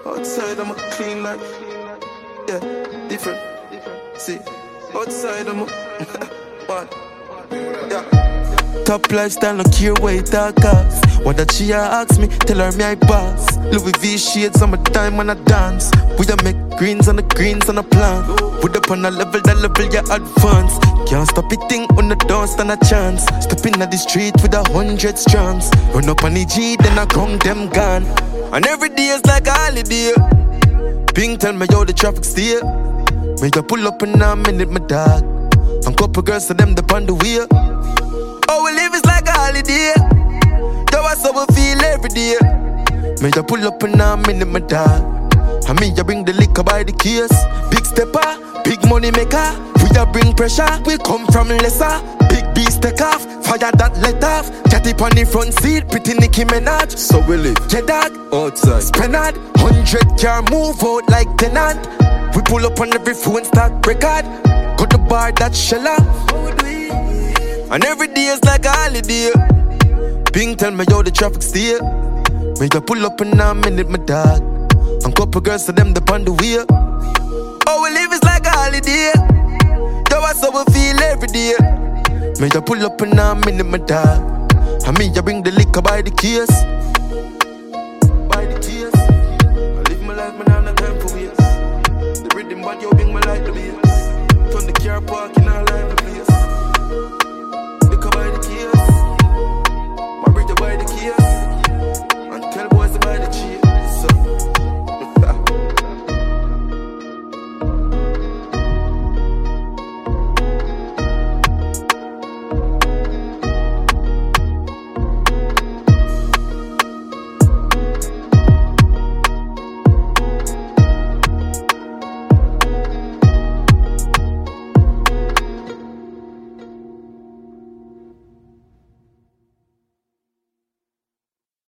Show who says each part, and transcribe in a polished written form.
Speaker 1: Outside I'm a clean like, yeah, different. See, outside I'm a one, yeah. Top lifestyle, no care where it all cost. What that she ask me, tell her me I boss. Louis V shades on my time when I dance. We da make greens on the plan. Put up on a level, that level you advance. Can't stop it thing on the don't stand a chance. Step in the street with 100 strands. Run up on the G, then I come them gone. And every day is like a holiday. Ping tell me yo the traffic steer. Make I pull up in a minute, my dog. And couple girls to them depend the wheel. Oh, we live is like a holiday. Yo, that's how we feel every day. Make I pull up in a minute, my dog. And me, I bring the liquor by the case. Big stepper, big money maker. We a bring pressure, we come from lesser. Big beast take off, fire that let off. Get it on the front seat, pretty Nicki Minaj. So we live, yeah dog, outside spend hard, 100 car move out like tenant. We pull up on every phone, start record. Got the bar that shell off. And every day is like a holiday. Ping tell me yo the traffic steer. Make I pull up in a minute, my dog. And couple girls to them depend the wheel. Oh, we live is like a holiday. Yo, that's how we feel every day. Make I pull up in a minute, my dog. And me, I bring the liquor by the case.